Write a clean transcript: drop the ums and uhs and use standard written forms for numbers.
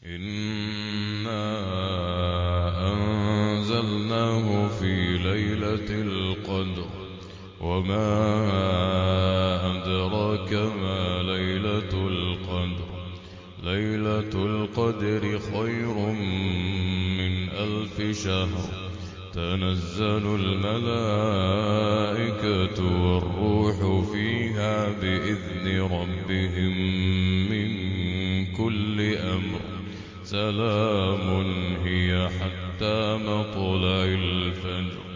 إِنَّا أَنزَلْنَاهُ فِي لَيْلَةِ الْقَدْرِ وَمَا أَدْرَاكَ مَا لَيْلَةُ الْقَدْرِ لَيْلَةُ الْقَدْرِ خَيْرٌ مِّنْ أَلْفِ شَهْرٍ تَنَزَّلُ الْمَلَائِكَةُ وَالرُّوحُ فِيهَا بِإِذْنِ رَبِّهِم مِّن كُلِّ أَمْرٍ سَلَامٌ هِيَ حَتَّىٰ مَطْلَعِ الْفَجْرِ